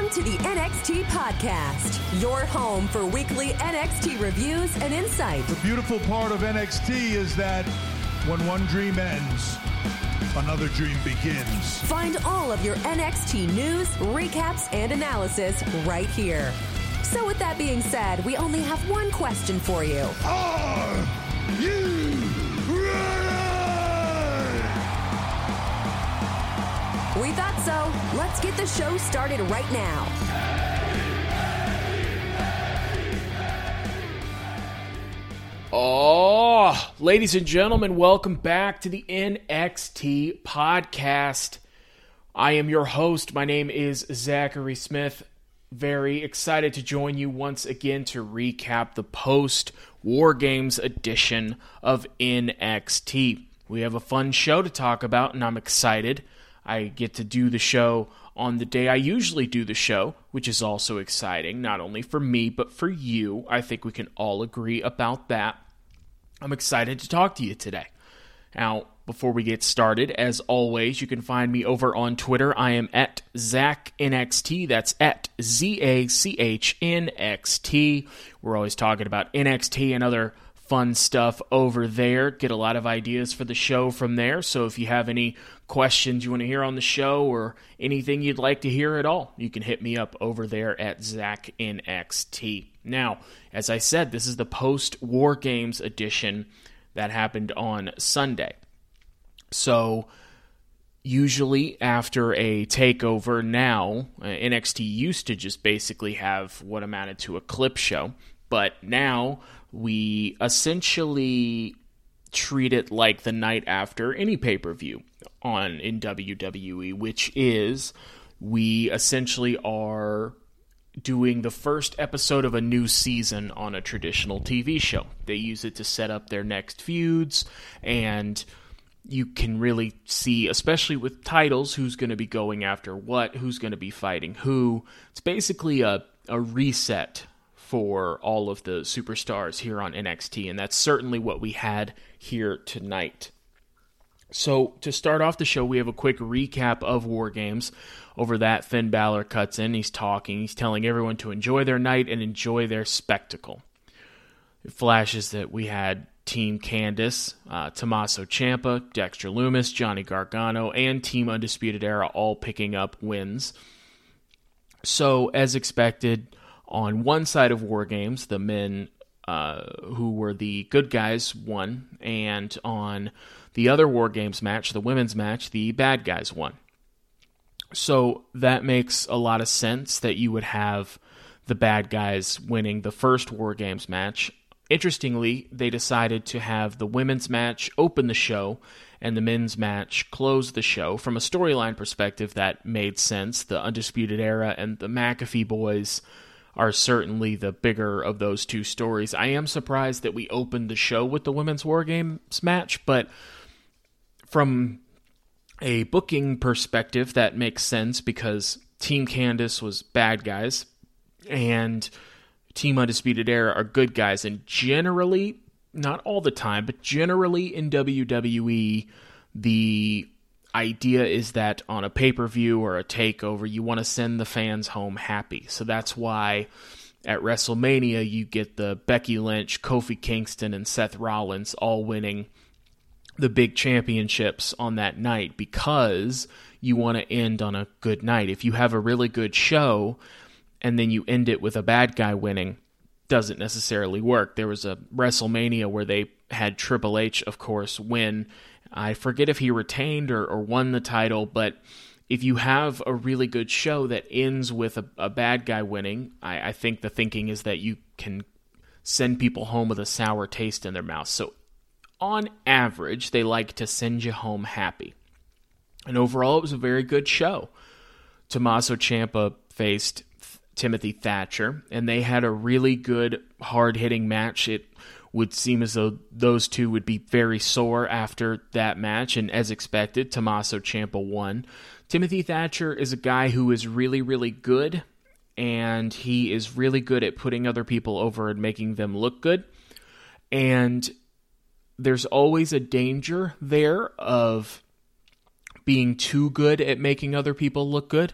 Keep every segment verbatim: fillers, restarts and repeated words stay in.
Welcome to the N X T Podcast, your home for weekly N X T reviews and insight. The beautiful part of N X T is that when one dream ends, another dream begins. Find all of your N X T news, recaps, and analysis right here. So with that being said, we only have one question for you. Are you ready? We thought so. Let's get the show started right now. Oh, ladies and gentlemen, welcome back to the N X T Podcast. I am your host. My name is Zachary Smith. Very excited to join you once again to recap the post-War Games edition of N X T. We have a fun show to talk about, and I'm excited. I get to do the show on the day I usually do the show, which is also exciting, not only for me, but for you. I think we can all agree about that. I'm excited to talk to you today. Now, before we get started, as always, you can find me over on Twitter. I am at ZachNXT. That's at Z A C H N X T. We're always talking about N X T and other fun stuff over there. Get a lot of ideas for the show from there. So if you have any questions you want to hear on the show or anything you'd like to hear at all, you can hit me up over there at ZachNXT. Now, as I said, this is the post-War Games edition that happened on Sunday. So usually after a takeover now, uh, N X T used to just basically have what amounted to a clip show. But now we essentially treat it like the night after any pay-per-view on in W W E, which is we essentially are doing the first episode of a new season on a traditional T V show. They use it to set up their next feuds, and you can really see, especially with titles, who's going to be going after what, who's going to be fighting who. It's basically a, a reset for all of the superstars here on N X T, and that's certainly what we had here tonight. So, to start off the show, we have a quick recap of War Games. Over that, Finn Balor cuts in, he's talking, he's telling everyone to enjoy their night and enjoy their spectacle. It flashes that we had Team Candice, uh, Tommaso Ciampa, Dexter Lumis, Johnny Gargano, and Team Undisputed Era all picking up wins. So, as expected, on one side of War Games, the men uh, who were the good guys won, and on the other War Games match, the women's match, the bad guys won. So that makes a lot of sense that you would have the bad guys winning the first War Games match. Interestingly, they decided to have the women's match open the show and the men's match close the show. From a storyline perspective, that made sense. The Undisputed Era and the McAfee boys are certainly the bigger of those two stories. I am surprised that we opened the show with the Women's War Games match, but from a booking perspective, that makes sense because Team Candice was bad guys and Team Undisputed Era are good guys. And generally, not all the time, but generally in W W E, the idea is that on a pay-per-view or a takeover, you want to send the fans home happy. So that's why at WrestleMania, you get the Becky Lynch, Kofi Kingston, and Seth Rollins all winning the big championships on that night because you want to end on a good night. If you have a really good show and then you end it with a bad guy winning, doesn't necessarily work. There was a WrestleMania where they had Triple H, of course, win. I forget if he retained or, or won the title, but if you have a really good show that ends with a, a bad guy winning, I, I think the thinking is that you can send people home with a sour taste in their mouth. So on average, they like to send you home happy. And overall, it was a very good show. Tommaso Ciampa faced Timothy Thatcher, and they had a really good, hard-hitting match. It would seem as though those two would be very sore after that match, and as expected, Tommaso Ciampa won. Timothy Thatcher is a guy who is really, really good, and he is really good at putting other people over and making them look good. And there's always a danger there of being too good at making other people look good.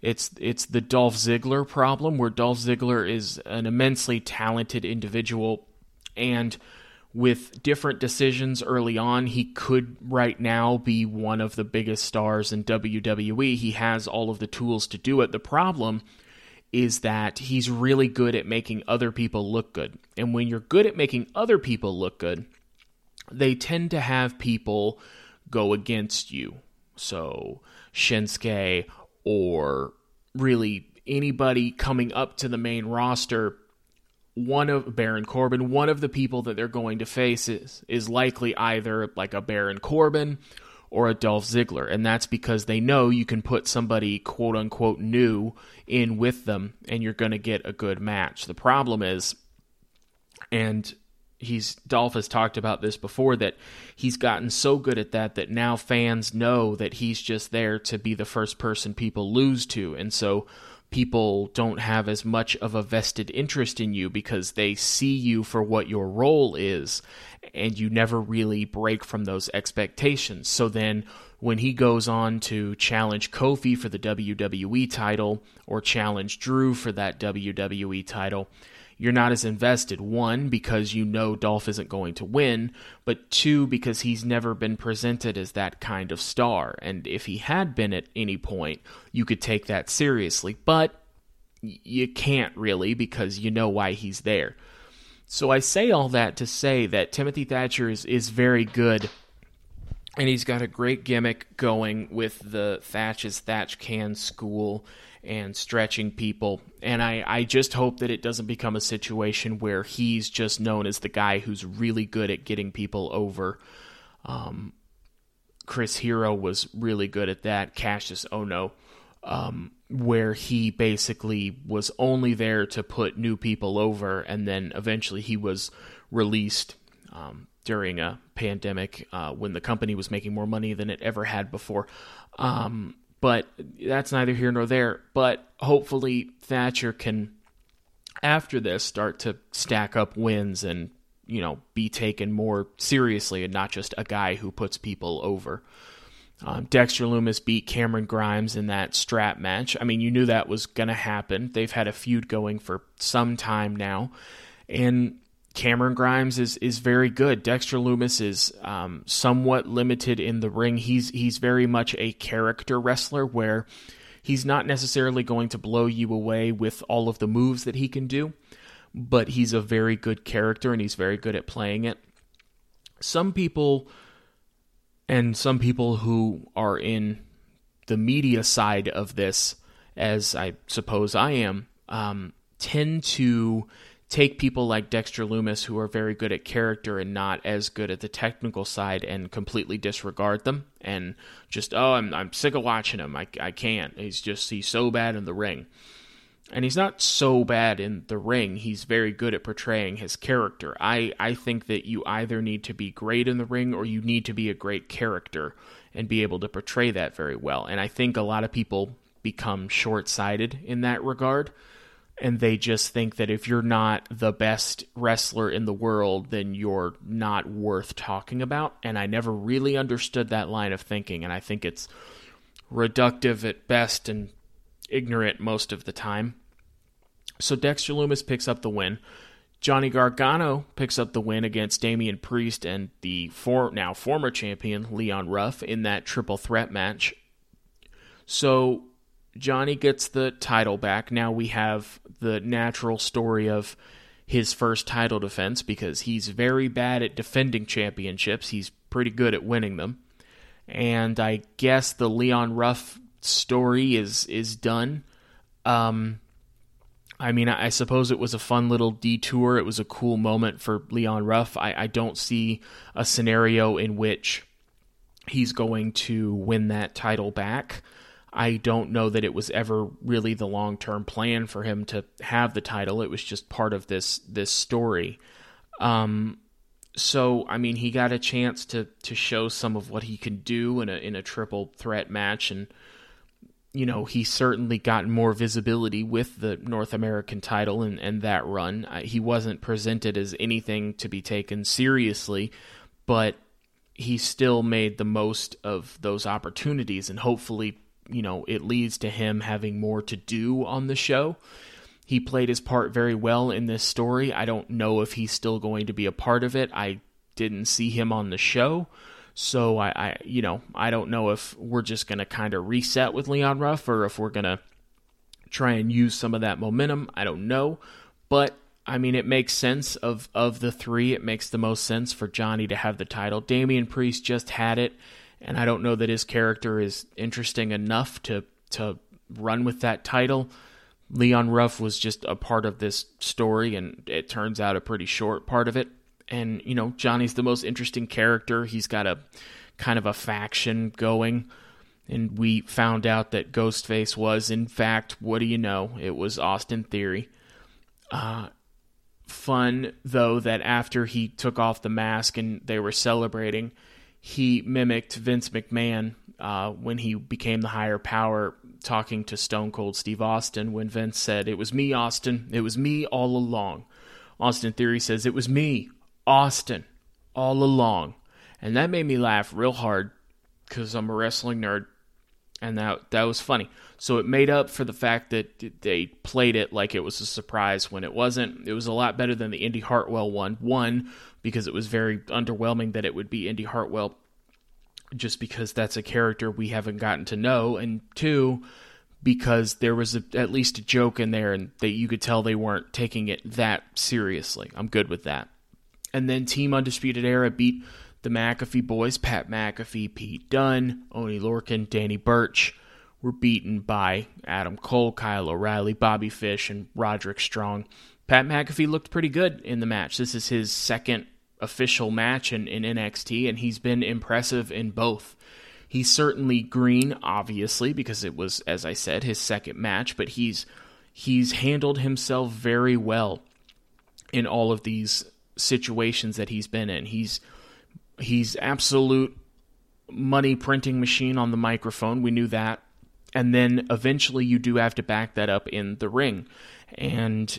It's it's the Dolph Ziggler problem, where Dolph Ziggler is an immensely talented individual, and with different decisions early on, he could right now be one of the biggest stars in W W E. He has all of the tools to do it. The problem is that he's really good at making other people look good. And when you're good at making other people look good, they tend to have people go against you. So Shinsuke, or really anybody coming up to the main roster, one of Baron Corbin, one of the people that they're going to face is, is likely either like a Baron Corbin or a Dolph Ziggler. And that's because they know you can put somebody quote unquote new in with them and you're going to get a good match. The problem is, and he's Dolph has talked about this before, that he's gotten so good at that that now fans know that he's just there to be the first person people lose to, and so people don't have as much of a vested interest in you because they see you for what your role is, and you never really break from those expectations. So then when he goes on to challenge Kofi for the W W E title, or challenge Drew for that W W E title, you're not as invested. One, because you know Dolph isn't going to win, but two, because he's never been presented as that kind of star. And if he had been at any point, you could take that seriously. But you can't really, because you know why he's there. So I say all that to say that Timothy Thatcher is, is very good, and he's got a great gimmick going with the Thatch's Thatch Can School and stretching people, and I, I just hope that it doesn't become a situation where he's just known as the guy who's really good at getting people over. Um, Chris Hero was really good at that, Cassius Ohno, um, where he basically was only there to put new people over, and then eventually he was released um, during a pandemic uh, when the company was making more money than it ever had before. Um, But that's neither here nor there. But hopefully Thatcher can, after this, start to stack up wins and, you know, be taken more seriously and not just a guy who puts people over. Um, Dexter Lumis beat Cameron Grimes in that strap match. I mean, you knew that was going to happen. They've had a feud going for some time now. And Cameron Grimes is is very good. Dexter Lumis is um, somewhat limited in the ring. He's he's very much a character wrestler, where he's not necessarily going to blow you away with all of the moves that he can do, but he's a very good character and he's very good at playing it. Some people, and some people who are in the media side of this, as I suppose I am, um, tend to take people like Dexter Lumis, who are very good at character and not as good at the technical side, and completely disregard them and just, oh, I'm I'm sick of watching him. I, I can't. He's just, he's so bad in the ring. And he's not so bad in the ring. He's very good at portraying his character. I, I think that you either need to be great in the ring or you need to be a great character and be able to portray that very well. And I think a lot of people become short-sighted in that regard. And they just think that if you're not the best wrestler in the world, then you're not worth talking about. And I never really understood that line of thinking. And I think it's reductive at best and ignorant most of the time. So Dexter Lumis picks up the win. Johnny Gargano picks up the win against Damian Priest and the for, now former champion Leon Ruff in that triple threat match. So Johnny gets the title back. Now we have the natural story of his first title defense, because he's very bad at defending championships. He's pretty good at winning them. And I guess the Leon Ruff story is is done. Um, I mean, I suppose it was a fun little detour. It was a cool moment for Leon Ruff. I, I don't see a scenario in which he's going to win that title back. I don't know that it was ever really the long-term plan for him to have the title. It was just part of this this story. Um, so, I mean, he got a chance to to show some of what he can do in a in a triple threat match, and you know, he certainly got more visibility with the North American title and, and that run. Uh, he wasn't presented as anything to be taken seriously, but he still made the most of those opportunities, and hopefully, you know, it leads to him having more to do on the show. He played his part very well in this story. I don't know if he's still going to be a part of it. I didn't see him on the show. So, I, I you know, I don't know if we're just going to kind of reset with Leon Ruff or if we're going to try and use some of that momentum. I don't know. But, I mean, it makes sense of, of the three. It makes the most sense for Johnny to have the title. Damian Priest just had it, and I don't know that his character is interesting enough to, to run with that title. Leon Ruff was just a part of this story, and it turns out a pretty short part of it. And, you know, Johnny's the most interesting character. He's got a kind of a faction going. And we found out that Ghostface was, in fact, what do you know? It was Austin Theory. Uh, fun, though, that after he took off the mask and they were celebrating, he mimicked Vince McMahon uh, when he became the higher power, talking to Stone Cold Steve Austin when Vince said, "It was me, Austin. It was me all along." Austin Theory says, "It was me, Austin, all along." And that made me laugh real hard because I'm a wrestling nerd, and that that was funny. So it made up for the fact that they played it like it was a surprise when it wasn't. It was a lot better than the Indy Hartwell one. One, because it was very underwhelming that it would be Indy Hartwell, just because that's a character we haven't gotten to know, and two, because there was a, at least a joke in there and that you could tell they weren't taking it that seriously. I'm good with that. And then Team Undisputed Era beat the McAfee boys. Pat McAfee, Pete Dunne, Oney Lorcan, Danny Burch were beaten by Adam Cole, Kyle O'Reilly, Bobby Fish, and Roderick Strong. Pat McAfee looked pretty good in the match. This is his second official match in, in N X T, and he's been impressive in both. He's certainly green, obviously, because it was, as I said, his second match, but he's he's handled himself very well in all of these situations that he's been in. He's he's absolute money printing machine on the microphone. We knew that. And then eventually you do have to back that up in the ring. And,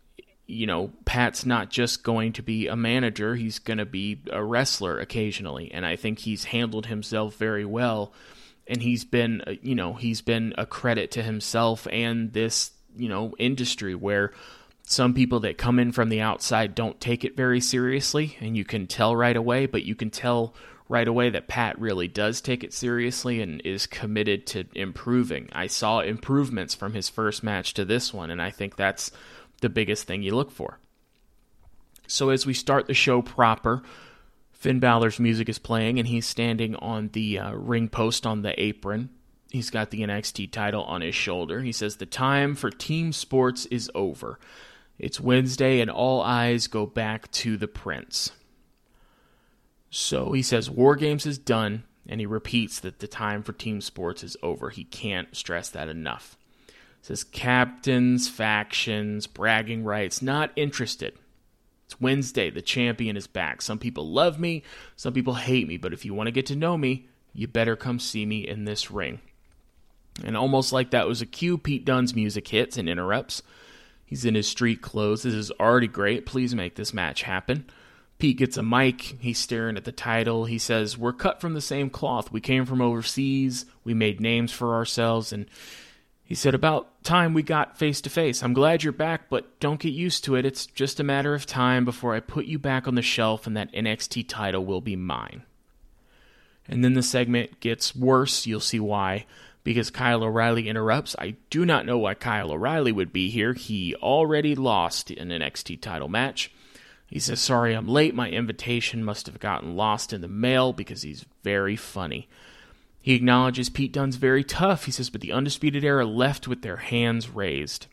you know, Pat's not just going to be a manager, he's going to be a wrestler occasionally. And I think he's handled himself very well. And he's been, you know, he's been a credit to himself and this, you know, industry where some people that come in from the outside don't take it very seriously. And you can tell right away, but you can tell right away that Pat really does take it seriously and is committed to improving. I saw improvements from his first match to this one, and I think that's the biggest thing you look for. So as we start the show proper, Finn Balor's music is playing, and he's standing on the uh, ring post on the apron. He's got the N X T title on his shoulder. He says, "The time for team sports is over. It's Wednesday, and all eyes go back to the Prince." So he says War Games is done, and he repeats that the time for team sports is over. He can't stress that enough. He says captains, factions, bragging rights, not interested. It's Wednesday. The champion is back. Some people love me, some people hate me, but if you want to get to know me, you better come see me in this ring. And almost like that was a cue, Pete Dunne's music hits and interrupts. He's in his street clothes. This is already great. Please make this match happen. Pete gets a mic. He's staring at the title. He says, "We're cut from the same cloth. We came from overseas. We made names for ourselves." And he said, "About time we got face to face. I'm glad you're back, but don't get used to it. It's just a matter of time before I put you back on the shelf and that N X T title will be mine." And then the segment gets worse. You'll see why. Because Kyle O'Reilly interrupts. I do not know why Kyle O'Reilly would be here. He already lost an N X T title match. He says, "Sorry, I'm late. My invitation must have gotten lost in the mail," because he's very funny. He acknowledges Pete Dunne's very tough. He says, "But the Undisputed Era left with their hands raised."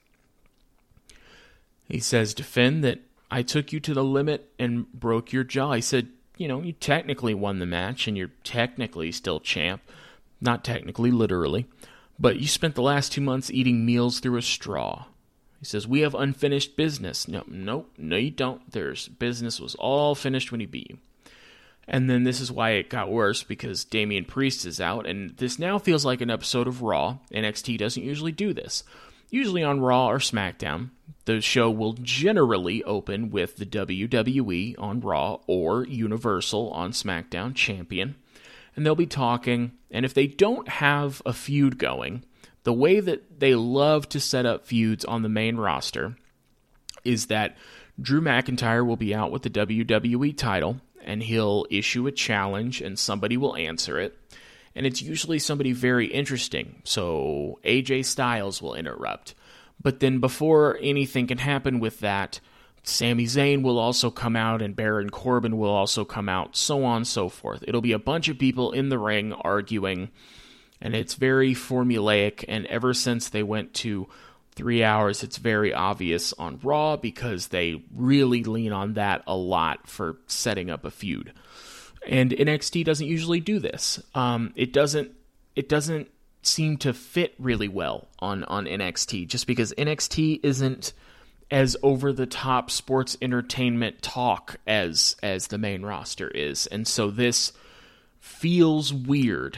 He says to Finn that, "I took you to the limit and broke your jaw." He said, you know, you technically won the match and you're technically still champ. Not technically, literally. But you spent the last two months eating meals through a straw. He says, "We have unfinished business." No, no, no, you don't. There's business was all finished when he beat you. And then this is why it got worse, because Damian Priest is out, and this now feels like an episode of Raw. N X T doesn't usually do this. Usually on Raw or SmackDown, the show will generally open with the W W E on Raw or Universal on SmackDown champion. and they'll be talking. And if they don't have a feud going, the way that they love to set up feuds on the main roster is that Drew McIntyre will be out with the W W E title, and he'll issue a challenge, and somebody will answer it. And it's usually somebody very interesting, so A J Styles will interrupt. But then before anything can happen with that, Sami Zayn will also come out, and Baron Corbin will also come out, so on and so forth. It'll be a bunch of people in the ring arguing, and it's very formulaic, and ever since they went to three hours, it's very obvious on Raw, because they really lean on that a lot for setting up a feud. And N X T doesn't usually do this. Um, it doesn't it doesn't seem to fit really well on, on N X T, just because N X T isn't as over-the-top sports entertainment talk as as the main roster is. And so this feels weird.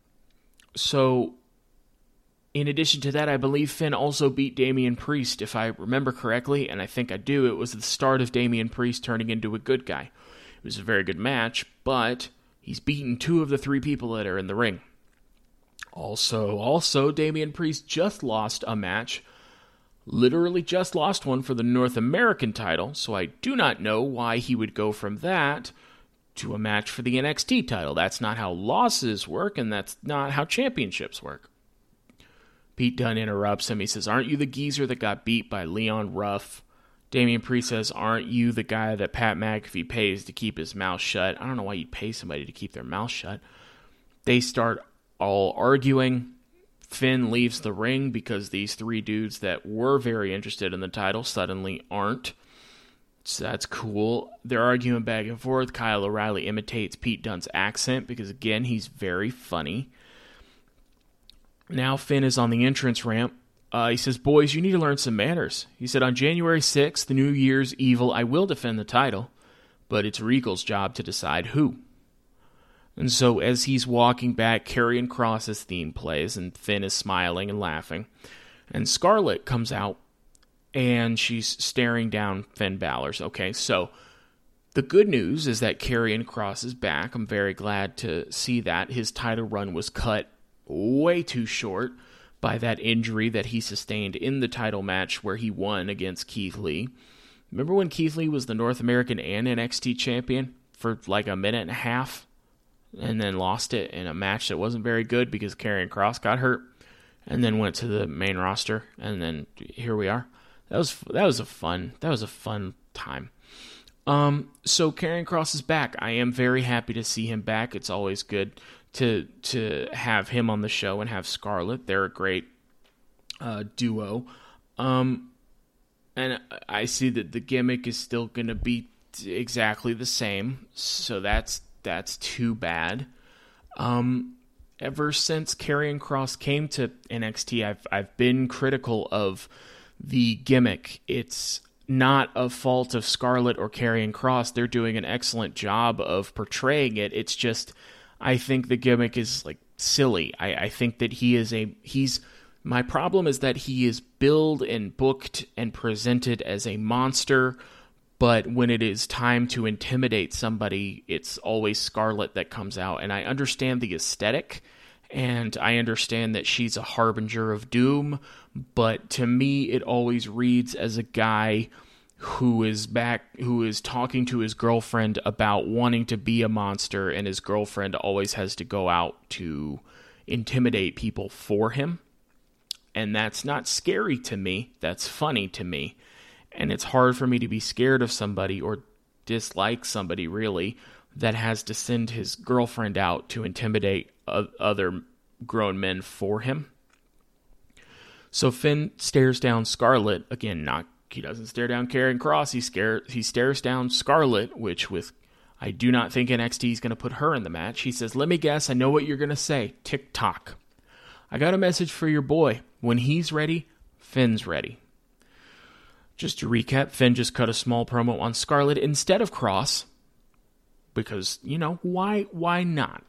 So, in addition to that, I believe Finn also beat Damian Priest, if I remember correctly, and I think I do. It was the start of Damian Priest turning into a good guy. It was a very good match, but he's beaten two of the three people that are in the ring. Also, also, Damian Priest just lost a match, literally just lost one for the North American title, so I do not know why he would go from that to a match for the N X T title. That's not how losses work, and that's not how championships work. Pete Dunne interrupts him. He says, "Aren't you the geezer that got beat by Leon Ruff?" Damian Priest says, "Aren't you the guy that Pat McAfee pays to keep his mouth shut?" I don't know why you'd pay somebody to keep their mouth shut. They start all arguing. Finn leaves the ring because these three dudes that were very interested in the title suddenly aren't. So that's cool. They're arguing back and forth. Kyle O'Reilly imitates Pete Dunne's accent because, again, he's very funny. Now Finn is on the entrance ramp. Uh, he says, "Boys, you need to learn some manners." He said, "On January sixth, the New Year's Evil, I will defend the title, but it's Regal's job to decide who." And so as he's walking back, Karrion Kross's theme plays, and Finn is smiling and laughing. And Scarlett comes out, and she's staring down Finn Balor's. Okay, so the good news is that Karrion Kross is back. I'm very glad to see that. His title run was cut way too short by that injury that he sustained in the title match where he won against Keith Lee. Remember when Keith Lee was the North American and N X T champion for like a minute and a half? And then lost it in a match that wasn't very good because Karrion Kross got hurt, and then went to the main roster, and then here we are. That was that was a fun that was a fun time. Um, so Karrion Kross is back. I am very happy to see him back. It's always good to to have him on the show and have Scarlett. They're a great uh, duo. Um, and I see that the gimmick is still going to be exactly the same, so that's That's too bad. Um, ever since Karrion Kross came to N X T, I've I've been critical of the gimmick. It's not a fault of Scarlett or Karrion Kross. They're doing an excellent job of portraying it. It's just, I think the gimmick is like silly. I, I think that he is a he's. My problem is that he is billed and booked and presented as a monster. But when it is time to intimidate somebody, it's always Scarlett that comes out. And I understand the aesthetic, and I understand that she's a harbinger of doom. But to me, it always reads as a guy who is back, who is talking to his girlfriend about wanting to be a monster, and his girlfriend always has to go out to intimidate people for him. And that's not scary to me. That's funny to me. And it's hard for me to be scared of somebody or dislike somebody, really, that has to send his girlfriend out to intimidate other grown men for him. So Finn stares down Scarlett. Again, not he doesn't stare down Karrion Kross. He, scare, he stares down Scarlett, which with I do not think N X T is going to put her in the match. He says, "Let me guess. I know what you're going to say. Tick-tock. I got a message for your boy. When he's ready, Finn's ready." Just to recap, Finn just cut a small promo on Scarlett instead of Kross. Because, you know, why why not?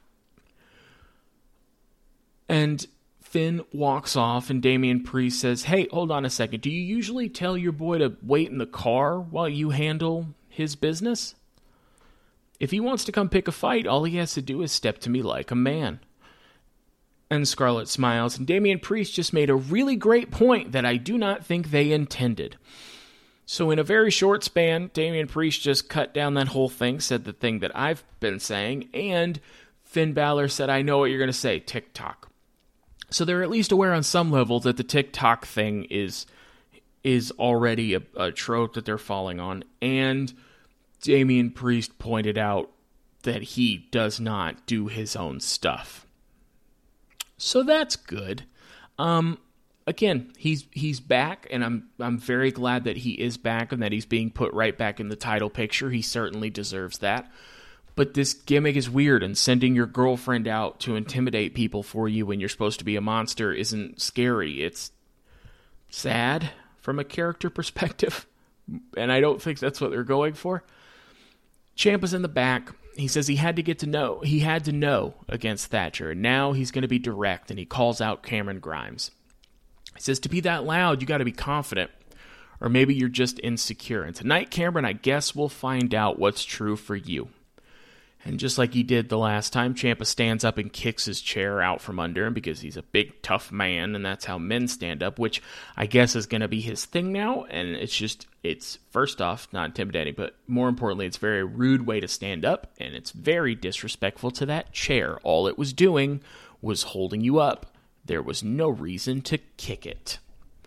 And Finn walks off, and Damian Priest says, "Hey, hold on a second. Do you usually tell your boy to wait in the car while you handle his business?" If he wants to come pick a fight, all he has to do is step to me like a man. And Scarlett smiles, and Damian Priest just made a really great point that I do not think they intended. So in a very short span, Damian Priest just cut down that whole thing, said the thing that I've been saying, and Finn Balor said, I know what you're going to say, TikTok. So they're at least aware on some level that the TikTok thing is is already a, a trope that they're falling on, and Damian Priest pointed out that he does not do his own stuff. So that's good. Um, again, he's he's back, and I'm I'm very glad that he is back and that he's being put right back in the title picture. He certainly deserves that. But this gimmick is weird, and sending your girlfriend out to intimidate people for you when you're supposed to be a monster isn't scary. It's sad from a character perspective, and I don't think that's what they're going for. Ciampa's in the back. He says he had to get to know, he had to know against Thatcher, and now he's going to be direct, and he calls out Cameron Grimes. He says, to be that loud, you got to be confident, or maybe you're just insecure. And tonight, Cameron, I guess we'll find out what's true for you. And just like he did the last time, Ciampa stands up and kicks his chair out from under him because he's a big, tough man, and that's how men stand up, which I guess is going to be his thing now. And it's just, it's, first off, not intimidating, but more importantly, it's a very rude way to stand up, and it's very disrespectful to that chair. All it was doing was holding you up. There was no reason to kick it.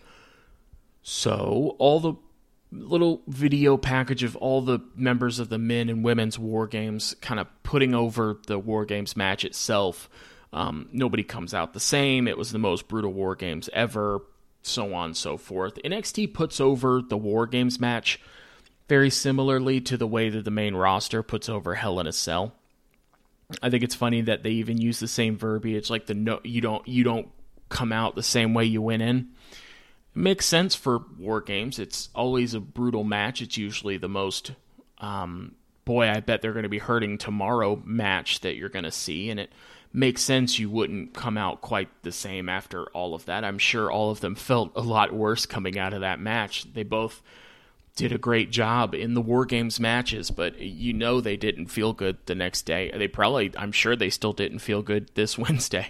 So, all the little video package of all the members of the men and women's War Games kind of putting over the War Games match itself. Um, nobody comes out the same. It was the most brutal War Games ever, so on and so forth. N X T puts over the War Games match very similarly to the way that the main roster puts over Hell in a Cell. I think it's funny that they even use the same verbiage, like the no, you don't you don't come out the same way you went in. Makes sense for War Games. It's always a brutal match. It's usually the most, um, boy, I bet they're going to be hurting tomorrow match that you're going to see. And it makes sense you wouldn't come out quite the same after all of that. I'm sure all of them felt a lot worse coming out of that match. They both did a great job in the War Games matches, but you know they didn't feel good the next day. They probably, I'm sure they still didn't feel good this Wednesday.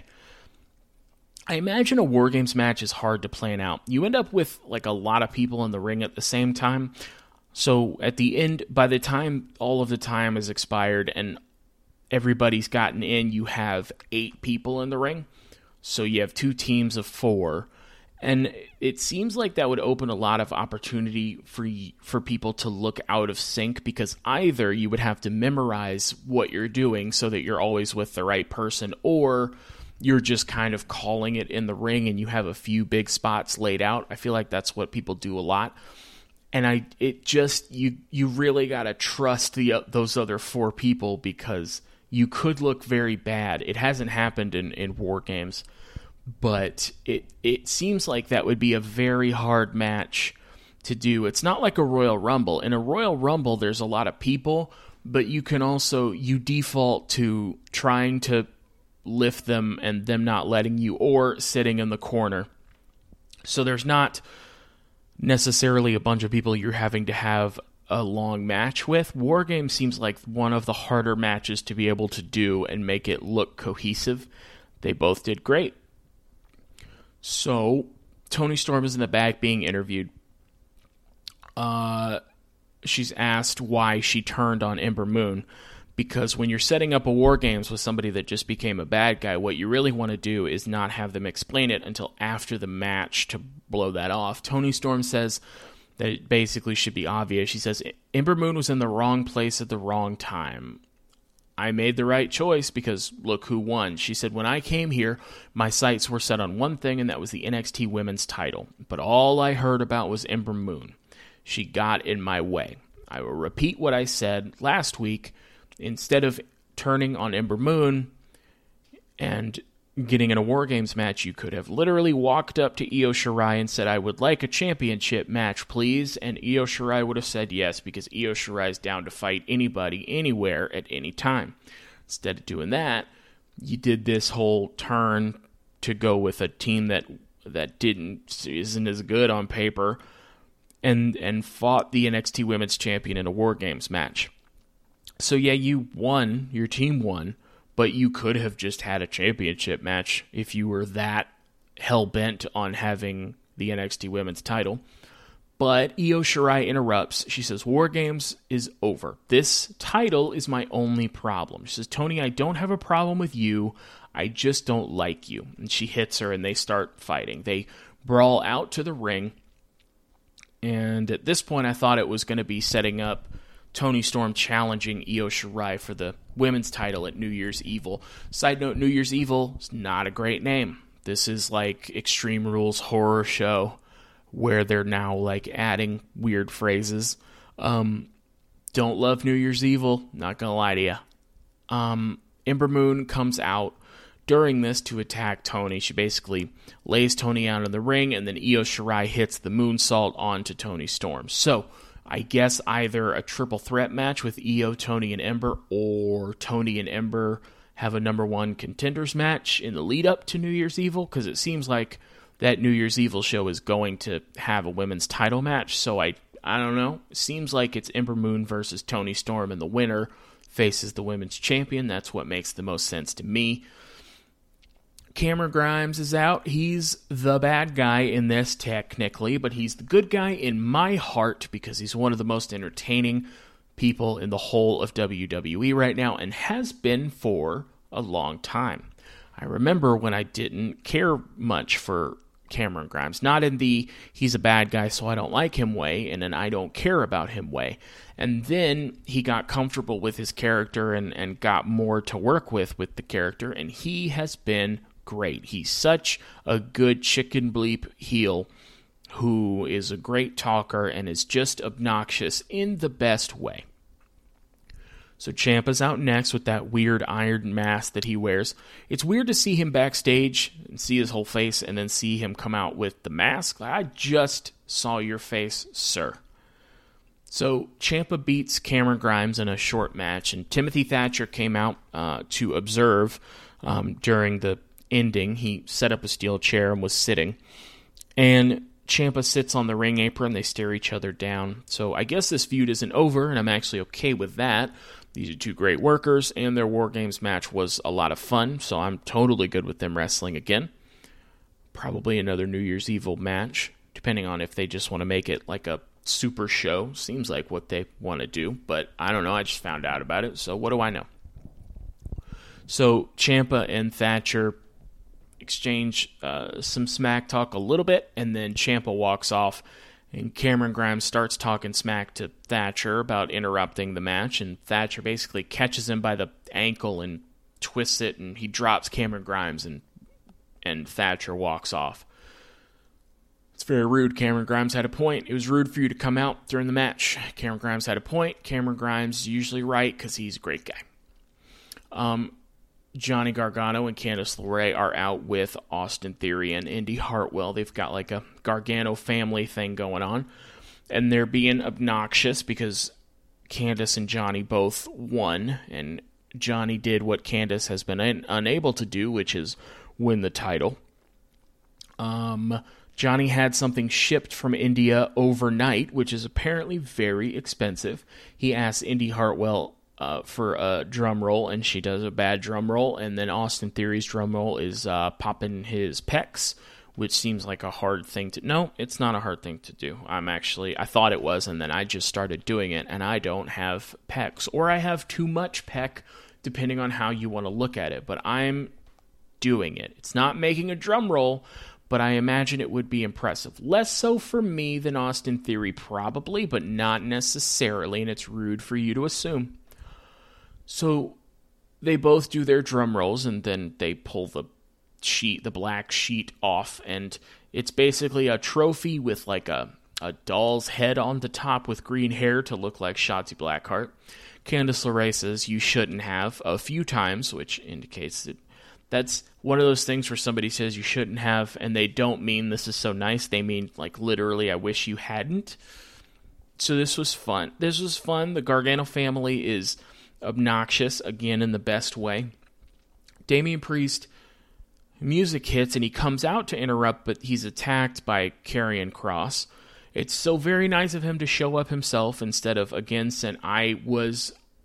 I imagine a War Games match is hard to plan out. You end up with like a lot of people in the ring at the same time. So at the end, by the time all of the time is expired and everybody's gotten in, you have eight people in the ring. So you have two teams of four. And it seems like that would open a lot of opportunity for for people to look out of sync, because either you would have to memorize what you're doing so that you're always with the right person, or you're just kind of calling it in the ring and you have a few big spots laid out. I feel like that's what people do a lot. And I, it just, you, you really got to trust the, uh, those other four people, because you could look very bad. It hasn't happened in, in War Games, but it, it seems like that would be a very hard match to do. It's not like a Royal Rumble. In a Royal Rumble, there's a lot of people, but you can also, you default to trying to lift them and them not letting you, or sitting in the corner. So there's not necessarily a bunch of people you're having to have a long match with. War Games seems like one of the harder matches to be able to do and make it look cohesive. They both did great. So Toni Storm is in the back being interviewed. Uh, she's asked why she turned on Ember Moon. Because when you're setting up a War Games with somebody that just became a bad guy, what you really want to do is not have them explain it until after the match to blow that off. Toni Storm says that it basically should be obvious. She says, Ember Moon was in the wrong place at the wrong time. I made the right choice because look who won. She said, when I came here, my sights were set on one thing, and that was the N X T Women's title. But all I heard about was Ember Moon. She got in my way. I will repeat what I said last week. Instead of turning on Ember Moon and getting in a War Games match, you could have literally walked up to Io Shirai and said, I would like a championship match, please. And Io Shirai would have said yes, because Io Shirai is down to fight anybody, anywhere, at any time. Instead of doing that, you did this whole turn to go with a team that that didn't isn't as good on paper, and and fought the N X T Women's Champion in a War Games match. So yeah, you won, your team won, but you could have just had a championship match if you were that hell-bent on having the N X T Women's title. But Io Shirai interrupts. She says, War Games is over. This title is my only problem. She says, Tony, I don't have a problem with you. I just don't like you. And she hits her, and they start fighting. They brawl out to the ring. And at this point, I thought it was going to be setting up Toni Storm challenging Io Shirai for the women's title at New Year's Evil. Side note, New Year's Evil is not a great name. This is like Extreme Rules horror show where they're now like adding weird phrases. Um, don't love New Year's Evil, not gonna lie to you. Um, Ember Moon comes out during this to attack Toni. She basically lays Toni out in the ring, and then Io Shirai hits the moonsault onto Toni Storm. So, I guess either a triple threat match with Io, Toni, and Ember, or Toni and Ember have a number one contenders match in the lead up to New Year's Evil, because it seems like that New Year's Evil show is going to have a women's title match, so I I don't know. It seems like it's Ember Moon versus Toni Storm, and the winner faces the women's champion. That's what makes the most sense to me. Cameron Grimes is out. He's the bad guy in this technically, but he's the good guy in my heart because he's one of the most entertaining people in the whole of W W E right now and has been for a long time. I remember when I didn't care much for Cameron Grimes, not in the he's a bad guy so I don't like him way and an I don't care about him way. And then he got comfortable with his character and, and got more to work with with the character, and he has been great. He's such a good chicken bleep heel who is a great talker and is just obnoxious in the best way. So Ciampa's out next with that weird iron mask that he wears. It's weird to see him backstage and see his whole face and then see him come out with the mask. I just saw your face, sir. So Ciampa beats Cameron Grimes in a short match, and Timothy Thatcher came out uh, to observe um, during the ending. He set up a steel chair and was sitting. And Ciampa sits on the ring apron. They stare each other down. So I guess this feud isn't over, and I'm actually okay with that. These are two great workers, and their War Games match was a lot of fun, so I'm totally good with them wrestling again. Probably another New Year's Evil match, depending on if they just want to make it like a super show. Seems like what they want to do, but I don't know. I just found out about it, so what do I know? So Ciampa and Thatcher exchange uh, some smack talk a little bit, and then Ciampa walks off, and Cameron Grimes starts talking smack to Thatcher about interrupting the match, and Thatcher basically catches him by the ankle and twists it, and he drops Cameron Grimes, and and Thatcher walks off. It's very rude. Cameron Grimes had a point. It was rude for you to come out during the match. Cameron Grimes had a point. Cameron Grimes is usually right because he's a great guy. Um, Johnny Gargano and Candice LeRae are out with Austin Theory and Indy Hartwell. They've got like a Gargano family thing going on, and they're being obnoxious because Candice and Johnny both won, and Johnny did what Candice has been un- unable to do, which is win the title. Um, Johnny had something shipped from India overnight, which is apparently very expensive. He asked Indy Hartwell Uh, for a drum roll, and she does a bad drum roll, and then Austin Theory's drum roll is uh, popping his pecs, which seems like a hard thing to... No, it's not a hard thing to do. I'm actually... I thought it was, and then I just started doing it, and I don't have pecs, or I have too much pec, depending on how you want to look at it, but I'm doing it. It's not making a drum roll, but I imagine it would be impressive. Less so for me than Austin Theory, probably, but not necessarily, and it's rude for you to assume. So they both do their drum rolls, and then they pull the sheet, the black sheet off, and it's basically a trophy with like a, a doll's head on the top with green hair to look like Shotzi Blackheart. Candice LeRae says you shouldn't have a few times, which indicates that that's one of those things where somebody says you shouldn't have, and they don't mean this is so nice. They mean like literally, I wish you hadn't. So this was fun. This was fun. The Gargano family is obnoxious, again, in the best way. Damian Priest, music hits, and he comes out to interrupt, but he's attacked by Karrion Kross. It's so very nice of him to show up himself instead of against, and I was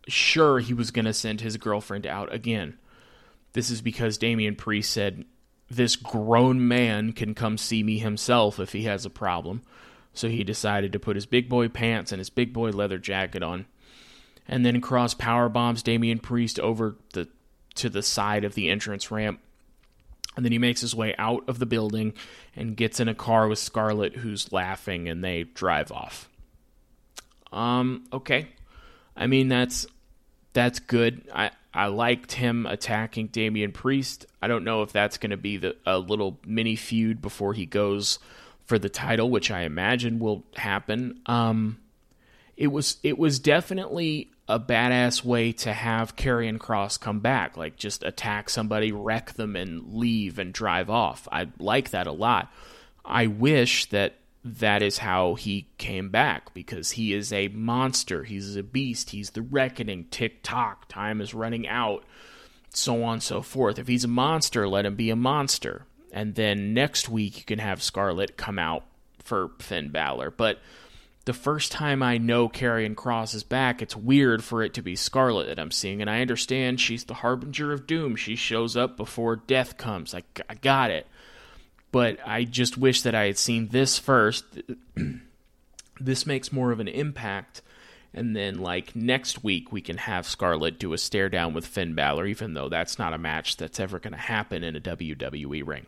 sure he was going to send his girlfriend out again. This is because Damian Priest said, this grown man can come see me himself if he has a problem. So he decided to put his big boy pants and his big boy leather jacket on, and then cross power bombs Damian Priest over the to the side of the entrance ramp. And then he makes his way out of the building and gets in a car with Scarlett, who's laughing, and they drive off. Um, okay. I mean, that's that's good. I, I liked him attacking Damian Priest. I don't know if that's going to be the, a little mini feud before he goes for the title, which I imagine will happen. Um, it was it was definitely a badass way to have Karrion Kross come back, like just attack somebody, wreck them, and leave and drive off. I like that a lot. I wish that that is how he came back, because he is a monster. He's a beast. He's the reckoning. Tick-tock. Time is running out. So on and so forth. If he's a monster, let him be a monster. And then next week you can have Scarlett come out for Finn Balor. But the first time I know Karrion Kross is back, it's weird for it to be Scarlett that I'm seeing. And I understand she's the harbinger of doom. She shows up before death comes. I, I got it. But I just wish that I had seen this first. This makes more of an impact. And then, like, next week we can have Scarlett do a stare down with Finn Balor, even though that's not a match that's ever going to happen in a W W E ring.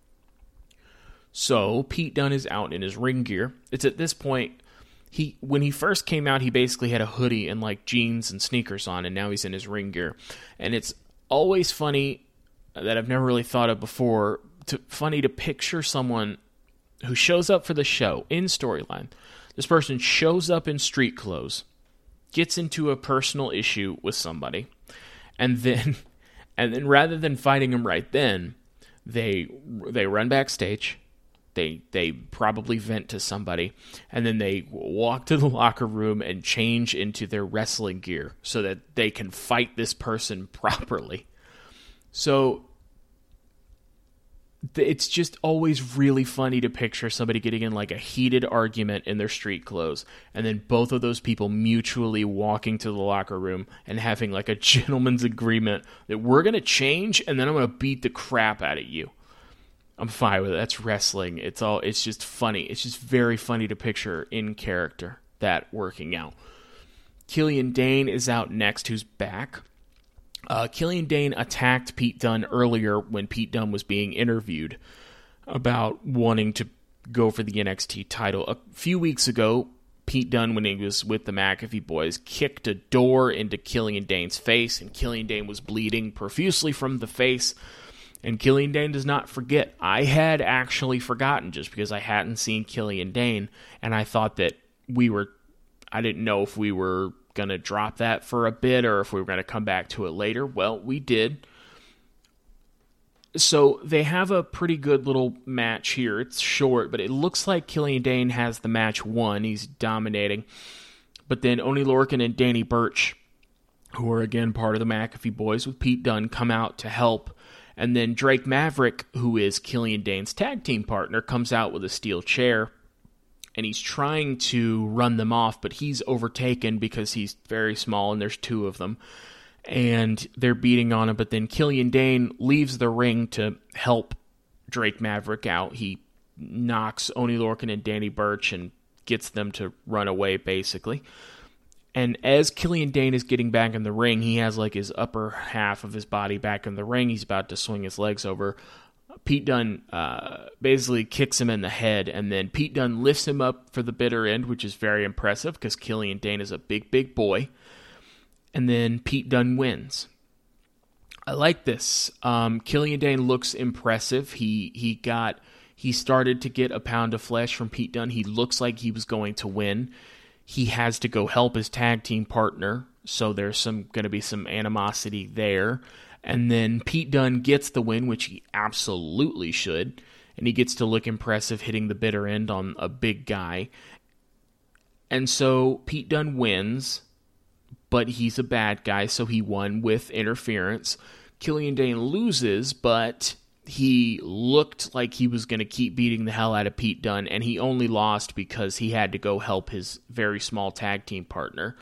So, Pete Dunne is out in his ring gear. It's at this point, he when he first came out, he basically had a hoodie and, like, jeans and sneakers on, and now he's in his ring gear. And it's always funny that I've never really thought of before, to, funny to picture someone who shows up for the show in storyline. This person shows up in street clothes, gets into a personal issue with somebody, and then and then rather than fighting him right then, they they run backstage, they they probably vent to somebody, and then they walk to the locker room and change into their wrestling gear so that they can fight this person properly. So it's just always really funny to picture somebody getting in like a heated argument in their street clothes, and then both of those people mutually walking to the locker room and having like a gentleman's agreement that we're going to change, and then I'm going to beat the crap out of you. I'm fine with it. That's wrestling. It's all, it's just funny. It's just very funny to picture in character that working out. Killian Dane is out next, who's back. Uh, Killian Dane attacked Pete Dunne earlier when Pete Dunne was being interviewed about wanting to go for the N X T title. A few weeks ago, Pete Dunne, when he was with the McAfee boys, kicked a door into Killian Dane's face, and Killian Dane was bleeding profusely from the face. And Killian Dane does not forget. I had actually forgotten just because I hadn't seen Killian Dane, and I thought that we were, I didn't know if we were going to drop that for a bit or if we were going to come back to it later. Well, we did. So they have a pretty good little match here. It's short, but it looks like Killian Dane has the match won. He's dominating. But then Oney Lorcan and Danny Burch, who are again part of the McAfee boys with Pete Dunne, come out to help. And then Drake Maverick, who is Killian Dane's tag team partner, comes out with a steel chair. And he's trying to run them off, but he's overtaken because he's very small and there's two of them. And they're beating on him, but then Killian Dane leaves the ring to help Drake Maverick out. He knocks Oney Lorcan and Danny Burch and gets them to run away, basically. And as Killian Dane is getting back in the ring, he has like his upper half of his body back in the ring. He's about to swing his legs over. Pete Dunne uh, basically kicks him in the head, and then Pete Dunne lifts him up for the bitter end, which is very impressive because Killian Dane is a big, big boy. And then Pete Dunne wins. I like this. Um, Killian Dane looks impressive. He he got he started to get a pound of flesh from Pete Dunne. He looks like he was going to win. He has to go help his tag team partner, so there's some going to be some animosity there. And then Pete Dunne gets the win, which he absolutely should. And he gets to look impressive hitting the bitter end on a big guy. And so Pete Dunne wins, but he's a bad guy, so he won with interference. Killian Dane loses, but he looked like he was going to keep beating the hell out of Pete Dunne, and he only lost because he had to go help his very small tag team partner.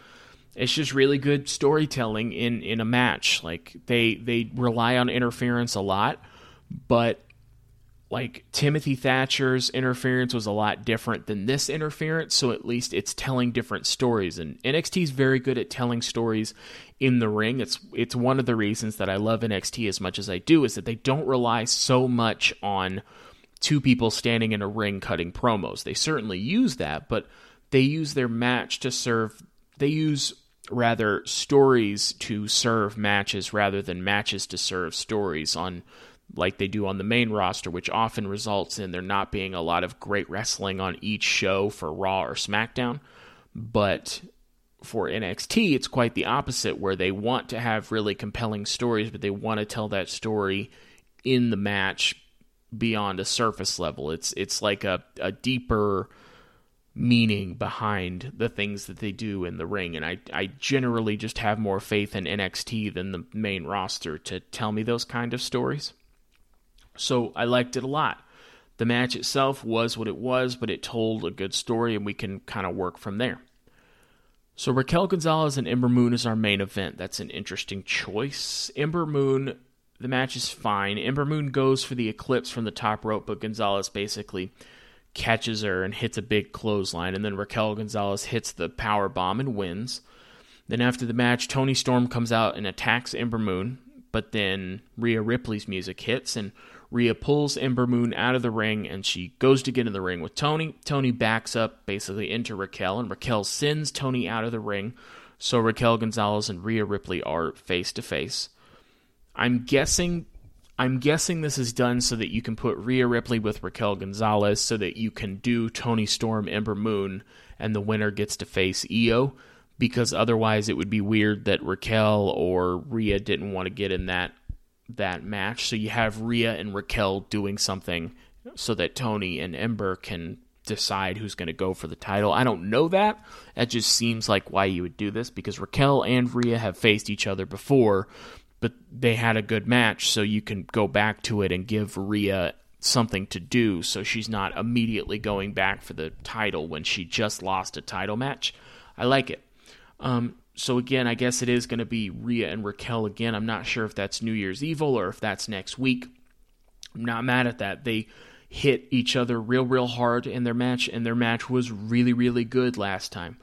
it's just really good storytelling in, in a match. Like, they, they rely on interference a lot, but like Timothy Thatcher's interference was a lot different than this interference, so at least it's telling different stories. And N X T is very good at telling stories in the ring. It's it's one of the reasons that I love N X T as much as I do, is that they don't rely so much on two people standing in a ring cutting promos. They certainly use that, but they use their match to serve, they use rather stories to serve matches rather than matches to serve stories, on like they do on the main roster, which often results in there not being a lot of great wrestling on each show for Raw or SmackDown. But for N X T, it's quite the opposite, where they want to have really compelling stories, but they want to tell that story in the match beyond a surface level. It's it's like a, a deeper meaning behind the things that they do in the ring, and I, I generally just have more faith in N X T than the main roster to tell me those kind of stories. So I liked it a lot. The match itself was what it was, but it told a good story, and we can kind of work from there. So Raquel Gonzalez and Ember Moon is our main event. That's an interesting choice. Ember Moon, the match is fine. Ember Moon goes for the Eclipse from the top rope, but Gonzalez basically catches her and hits a big clothesline, and then Raquel Gonzalez hits the power bomb and wins. Then after the match, Toni Storm comes out and attacks Ember Moon, but then Rhea Ripley's music hits, and Rhea pulls Ember Moon out of the ring, and she goes to get in the ring with Toni. Toni backs up basically into Raquel, and Raquel sends Toni out of the ring, so Raquel Gonzalez and Rhea Ripley are face-to-face. I'm guessing I'm guessing this is done so that you can put Rhea Ripley with Raquel Gonzalez, so that you can do Toni Storm, Ember Moon, and the winner gets to face Io, because otherwise it would be weird that Raquel or Rhea didn't want to get in that that match. So you have Rhea and Raquel doing something so that Toni and Ember can decide who's going to go for the title. I don't know that. That just seems like why you would do this, because Raquel and Rhea have faced each other before, but they had a good match, so you can go back to it and give Rhea something to do, so she's not immediately going back for the title when she just lost a title match. I like it. Um, so again, I guess it is going to be Rhea and Raquel again. I'm not sure if that's New Year's Evil or if that's next week. I'm not mad at that. They hit each other real, real hard in their match, and their match was really, really good last time.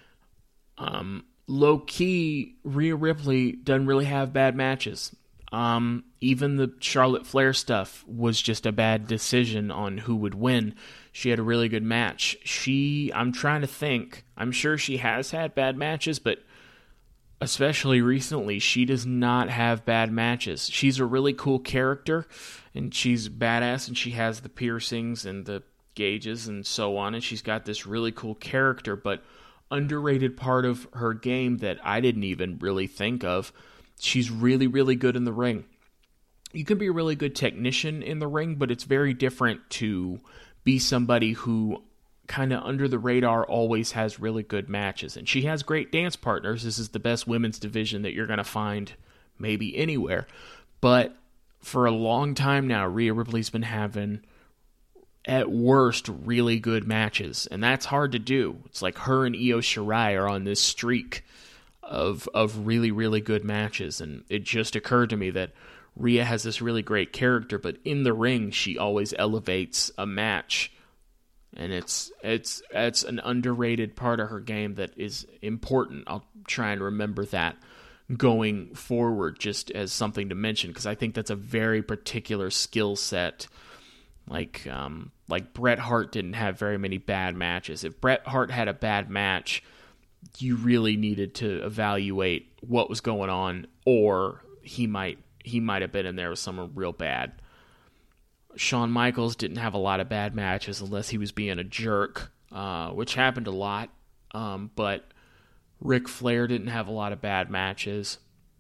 Um, low-key, Rhea Ripley doesn't really have bad matches. Um, even the Charlotte Flair stuff was just a bad decision on who would win. She had a really good match. She, I'm trying to think, I'm sure she has had bad matches, but especially recently, she does not have bad matches. She's a really cool character, and she's badass, and she has the piercings and the gauges and so on, and she's got this really cool character, but underrated part of her game that I didn't even really think of, she's really, really good in the ring. You can be a really good technician in the ring, but it's very different to be somebody who kind of under the radar always has really good matches. And she has great dance partners. This is the best women's division that you're going to find maybe anywhere. But for a long time now, Rhea Ripley's been having, at worst, really good matches. And that's hard to do. It's like her and Io Shirai are on this streak of of really, really good matches. And it just occurred to me that Rhea has this really great character, but in the ring, she always elevates a match. And it's it's it's an underrated part of her game that is important. I'll try and remember that going forward, just as something to mention, because I think that's a very particular skill set. Like um, like Bret Hart didn't have very many bad matches. If Bret Hart had a bad match, you really needed to evaluate what was going on, or he might he might have been in there with someone real bad. Shawn Michaels didn't have a lot of bad matches unless he was being a jerk, uh, which happened a lot. Um, but Ric Flair didn't have a lot of bad matches.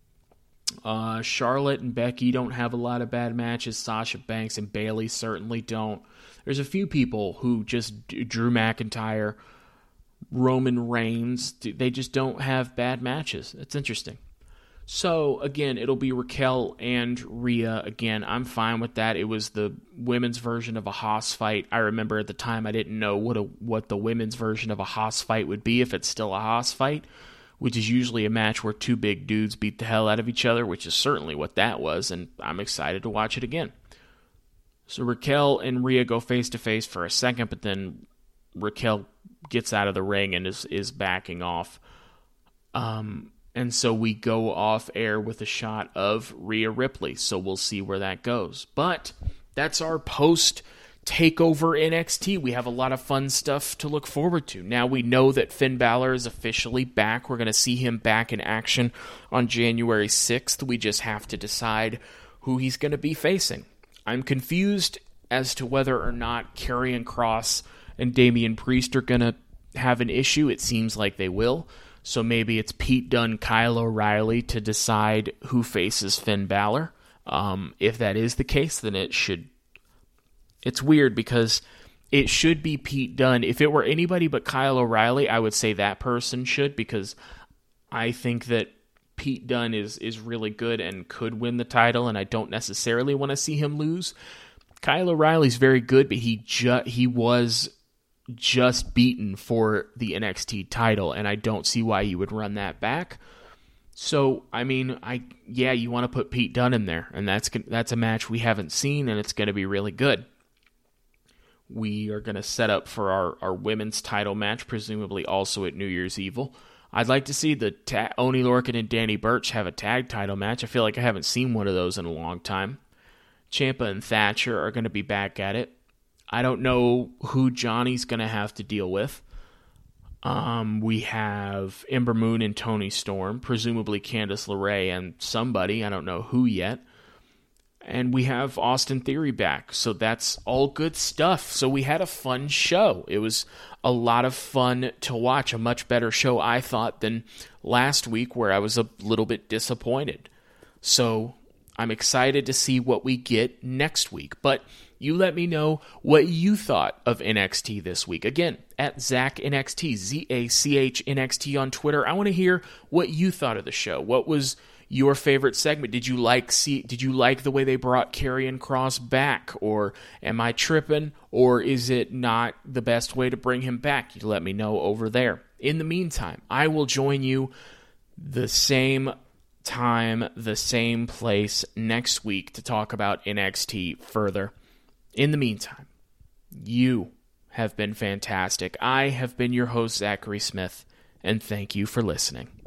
Uh, Charlotte and Becky don't have a lot of bad matches. Sasha Banks and Bayley certainly don't. There's a few people who just, Drew McIntyre, Roman Reigns, they just don't have bad matches. It's interesting. So, again, it'll be Raquel and Rhea. Again, I'm fine with that. It was the women's version of a Haas fight. I remember at the time I didn't know what a, what the women's version of a Haas fight would be, if it's still a Haas fight, which is usually a match where two big dudes beat the hell out of each other, which is certainly what that was, and I'm excited to watch it again. So Raquel and Rhea go face-to-face for a second, but then Raquel gets out of the ring and is, is backing off. Um, and so we go off air with a shot of Rhea Ripley, so we'll see where that goes. But that's our post-takeover N X T. We have a lot of fun stuff to look forward to. Now we know that Finn Balor is officially back. We're going to see him back in action on January sixth. We just have to decide who he's going to be facing. I'm confused as to whether or not Karrion Kross and Damian Priest are going to have an issue. It seems like they will. So maybe it's Pete Dunne, Kyle O'Reilly to decide who faces Finn Balor. Um, if that is the case, then it should... It's weird because it should be Pete Dunne. If it were anybody but Kyle O'Reilly, I would say that person should, because I think that Pete Dunne is, is really good and could win the title, and I don't necessarily want to see him lose. Kyle O'Reilly's very good, but he ju- he was just beaten for the N X T title, and I don't see why you would run that back. So, I mean, I yeah, you want to put Pete Dunne in there, and that's that's a match we haven't seen, and it's going to be really good. We are going to set up for our, our women's title match, presumably also at New Year's Evil. I'd like to see the ta- Oney Lorcan and Danny Burch have a tag title match. I feel like I haven't seen one of those in a long time. Ciampa and Thatcher are going to be back at it. I don't know who Johnny's going to have to deal with. Um, we have Ember Moon and Toni Storm, presumably Candice LeRae and somebody, I don't know who yet. And we have Austin Theory back, so that's all good stuff. So we had a fun show. It was a lot of fun to watch, a much better show, I thought, than last week where I was a little bit disappointed. So I'm excited to see what we get next week. But you let me know what you thought of N X T this week. Again, at Zach N X T, Z A C H N X T on Twitter. I want to hear what you thought of the show. What was your favorite segment? Did you like see? Did you like the way they brought Karrion Kross back, or am I tripping, or is it not the best way to bring him back? You let me know over there. In the meantime, I will join you the same time, the same place next week to talk about N X T further. In the meantime, you have been fantastic. I have been your host, Zachary Smith, and thank you for listening.